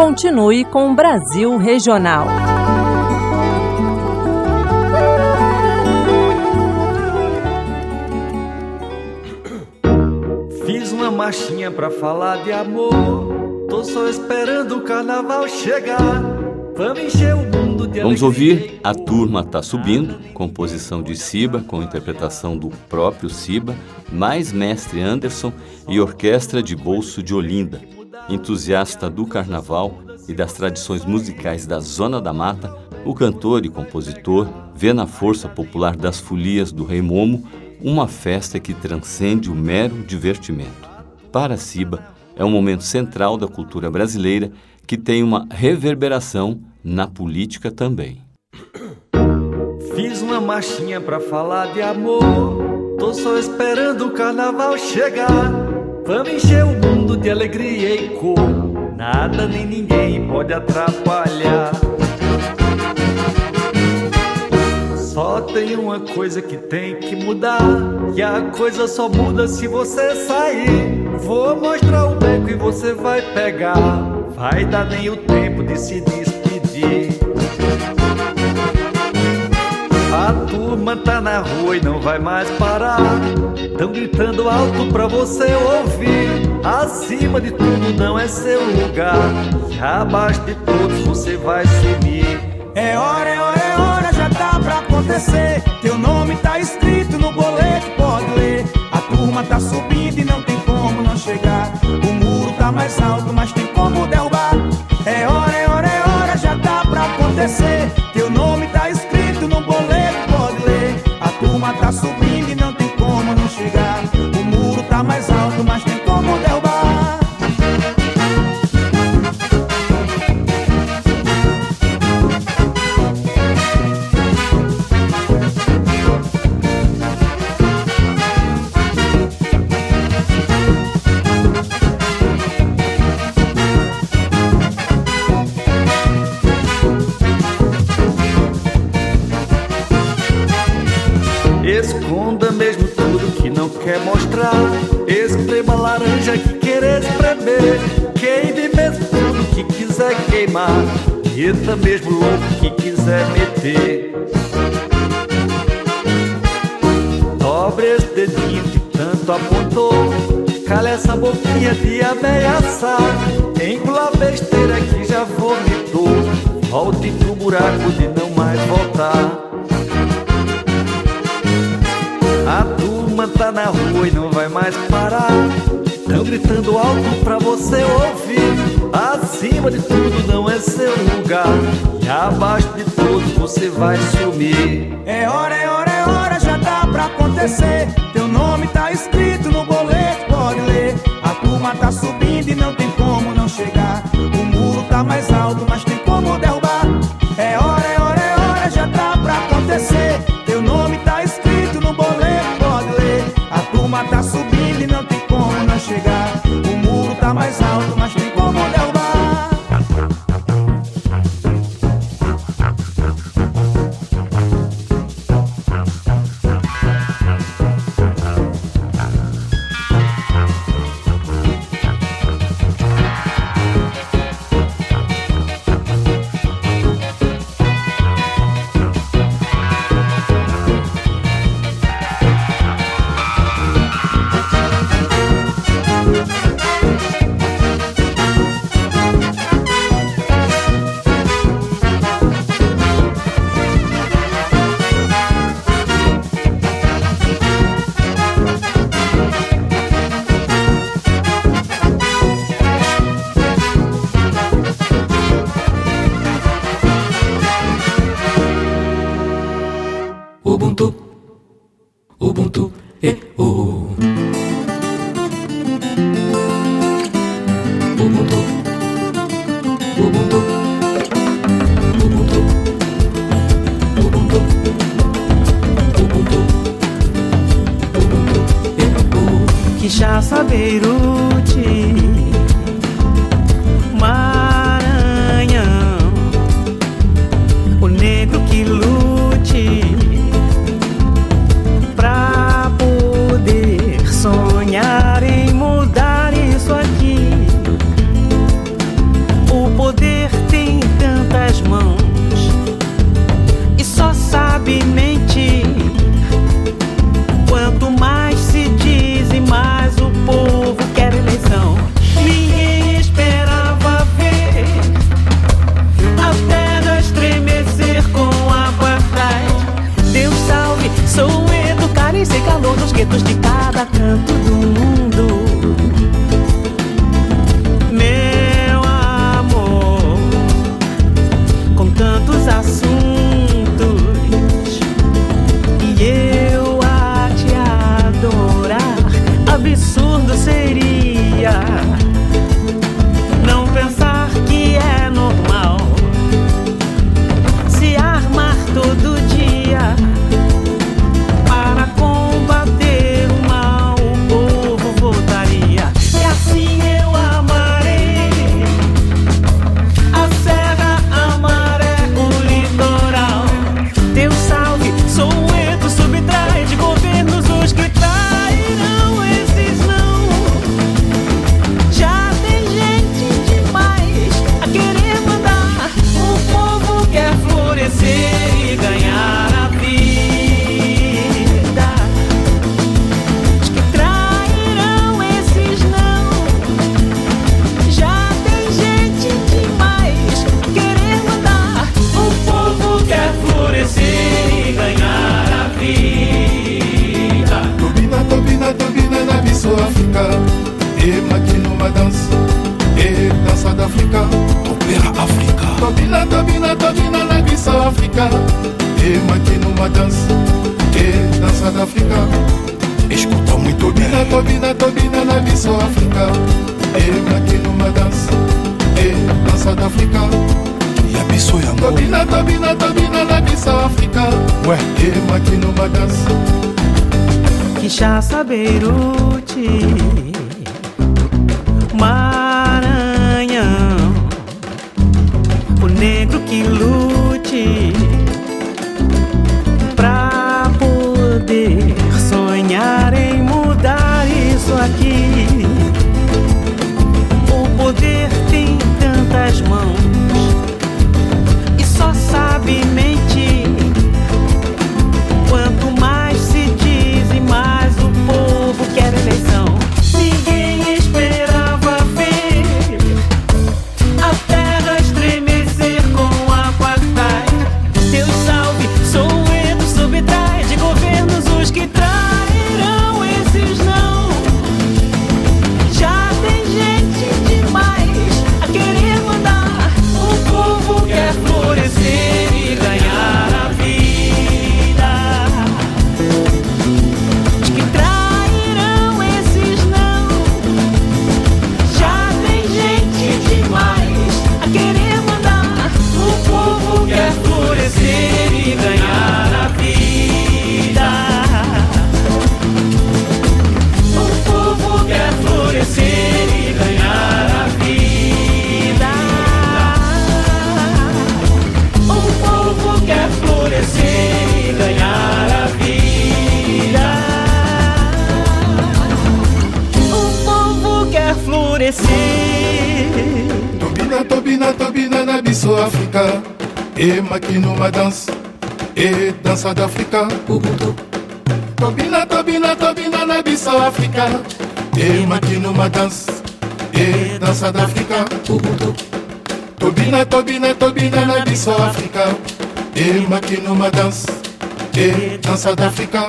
continue com o Brasil Regional. Fiz uma marchinha pra falar de amor, tô só esperando o carnaval chegar. Vamos encher o mundo de alegria. Vamos ouvir A Turma Tá Subindo, composição de Ciba, com interpretação do próprio Ciba, mais mestre Anderson e orquestra de Bolso de Olinda. Entusiasta do carnaval e das tradições musicais da Zona da Mata, o cantor e compositor vê na força popular das folias do Rei Momo uma festa que transcende o mero divertimento. Para Ciba, é um momento central da cultura brasileira que tem uma reverberação na política também. Fiz uma marchinha pra falar de amor, tô só esperando o carnaval chegar. Vamos encher o mundo de alegria e cor, nada nem ninguém pode atrapalhar. Só tem uma coisa que tem que mudar, e a coisa só muda se você sair. Vou mostrar o beco e você vai pegar, vai dar nem o tempo de se despedir. A turma tá na rua e não vai mais parar, tão gritando alto pra você ouvir. Acima de tudo não é seu lugar, e abaixo de todos você vai sumir. É hora, já tá pra acontecer. Teu nome tá escrito no boleto, pode ler. A turma tá subindo e não tem como não chegar. O muro tá mais alto, mas tem como derrubar. É hora, já tá pra acontecer. Teu nome tá escrito no boleto, pode ler. A turma tá subindo e não tem como não chegar. O muro tá mais alto, mas tem como derrubar. Esconda mesmo tudo que não quer mostrar, esprema laranja que querer espremer, queime mesmo tudo que quiser queimar, meta mesmo louco que quiser meter. Dobre esse dedinho que tanto apontou, cala essa boquinha de ameaçar, engula a besteira que já vomitou, volte pro buraco de não mais voltar. A turma tá na rua e não vai mais parar, tão gritando alto pra você ouvir. Acima de tudo não é seu lugar, e abaixo de todos você vai sumir. É hora, já tá pra acontecer. Teu nome tá escrito no boleto, pode ler. A turma tá subindo e não tem como não chegar. O muro tá mais alto, mas tem como derrubar. É hora, já tá pra acontecer. Teu nome tá escrito no boleto, pode ler. A turma tá subindo e não tem como não chegar. O muro tá mais alto, mas tem como derrubar. Ubuntu, Ubuntu, oh. Ubuntu, Ubuntu, Ubuntu, Ubuntu, Ubuntu, Ubuntu, oh. Quixaça, Beirute, Maranhão, o negro que lute pra poder sonhar em mudar isso aqui. O poder África, e aqui numa dança, e dança da África. Escuta muito bem. Tobina na Bissau África, e aqui numa dança, e dança da África. E a Bissau é amor. Tobina na Bissau África, ué, e aqui numa dança. Kinshasa, Beirute, Maranhão, o negro que lute pra poder sonhar em mudar isso aqui. O poder tem tantas mãos e só sabe mentir. Quanto mais se diz e mais o povo quer eleição. Ninguém esperava ver a terra estremecer com a apartheid. Deus salve, Soweto subtrai de governos os que trairão esses não. Já tem gente demais a querer mandar. O povo quer florescer e ganhar a vida. Os que trairão esses não. Já tem gente demais a querer mandar. O povo quer florescer e ganhar a vida. O povo quer florescer e ganhar a vida. O povo quer florescer e ganhar a vida. O povo quer florescer. Tobina na Bissau África, e aqui numa dança, e dança da África. Tobina na Bissau África, e aqui numa dança, e dança da África. Tobina na Bissau África, e aqui numa dança, e dança da África.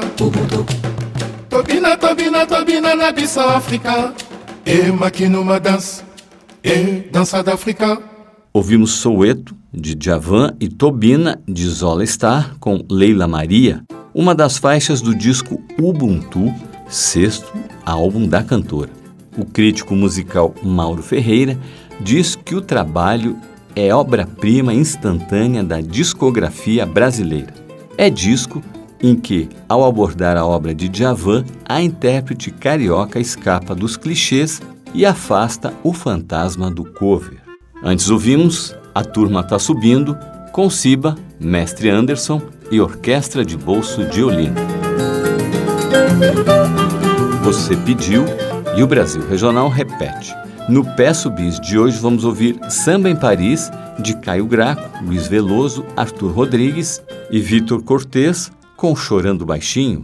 Tobina na Bissau África, e aqui numa dança, e dança da África. Ouvimos Soweto, de Djavan, e Tobina, de Zola Star, com Leila Maria, uma das faixas do disco Ubuntu, sexto álbum da cantora. O crítico musical Mauro Ferreira diz que o trabalho é obra-prima instantânea da discografia brasileira. É disco em que, ao abordar a obra de Djavan, a intérprete carioca escapa dos clichês e afasta o fantasma do cover. Antes ouvimos A Turma Tá Subindo, com Siba, Mestre Anderson e Orquestra de Bolso de Olinda. Você pediu e o Brasil Regional repete. No Peço Bis de hoje vamos ouvir Samba em Paris, de Caio Graco, Luiz Veloso, Arthur Rodrigues e Vitor Cortez, com Chorando Baixinho.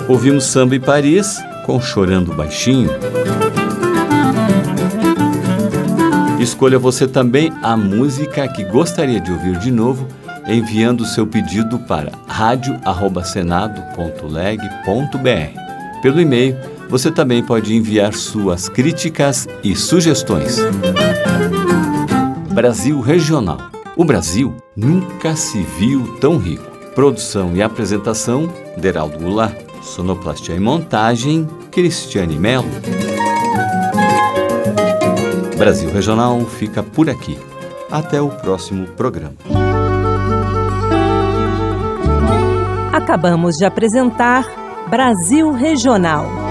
Ouvimos Samba em Paris com Chorando Baixinho. Escolha você também a música que gostaria de ouvir de novo, enviando seu pedido para radio@senado.leg.br. Pelo e-mail, você também pode enviar suas críticas e sugestões. Brasil Regional. O Brasil nunca se viu tão rico. Produção e apresentação, Deraldo Goulart. Sonoplastia e montagem, Cristiane Mello. Brasil Regional fica por aqui. Até o próximo programa. Acabamos de apresentar Brasil Regional.